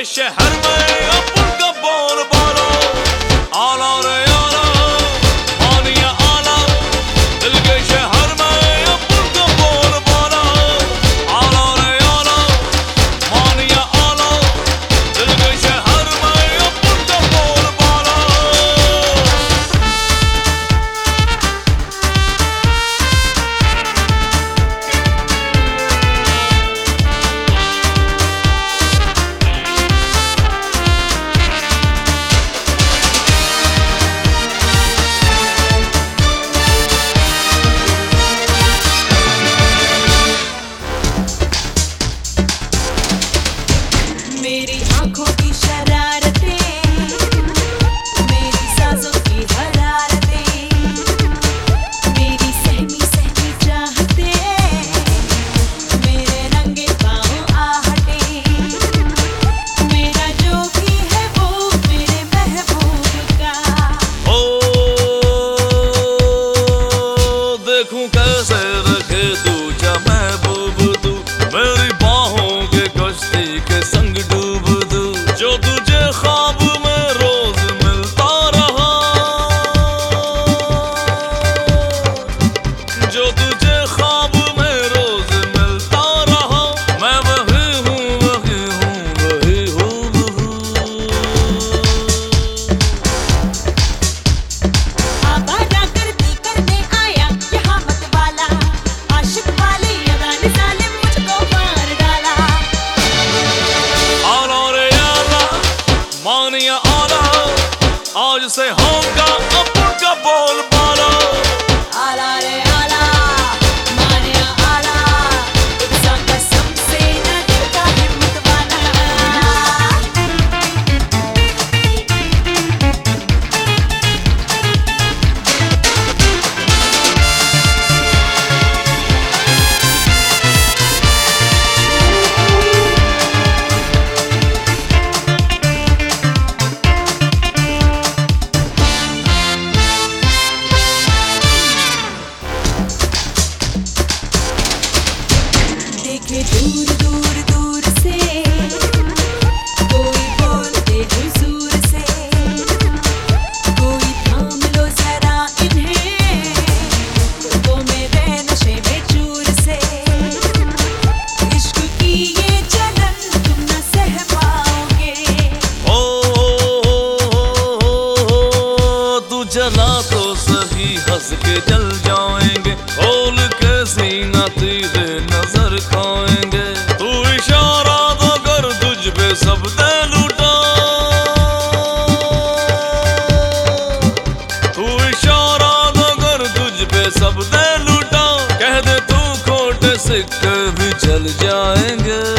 शहर में अपन का बोल बाला आला रे आला मानिया आला दिल के शहर में अपन का बोल बाला आला रे आला मानिया आला दिल के शहर में अपन का बोल बाला। मेरी आंखों की शरारतें, मेरी सांसों की हरारतें, मेरी सहमी सहमी चाहतें, मेरे रंगे पाँव आहटें, मेरा जो भी है वो मेरे महबूब का। ओ देखूं कैसे रखे तू जा महबूब तू मेरी बाहों के कश्ती के संग डूब दू जो तुझे ख्वाब में रोज मिलता रहा जो तुझे ख्वाब में रोज मिलता रहा मैं वही हूँ वही हूँ वही हूँ। आवारा गर्दी करने आया यहाँ मत वाला, आशिक वाले अदा निसाले मुझको मार डाला। आला रे आला मानिया आला आज से होगा अपन का बोल बाला आला रे आला मानिया आला तुझसा कसम से न डरता हिम्मत वाला। देखे दूर दूर दूर से कोई बोलते हुजूर से, कोई थाम लो जरा इन्हें वो मेरे नशे में चूर से। इश्क की ये जलन तुम न सह पाओगे। तू जला तो सही हंस के जल जाएंगे खोल के सीना तेरे नजर खाएंगे तू इशारा तो कर तुझ पे सब दे लूटा तू इशारा तो कर तुझ पे सब दे लूटा कह दे तू खोटे सिक्के भी चल जाएंगे।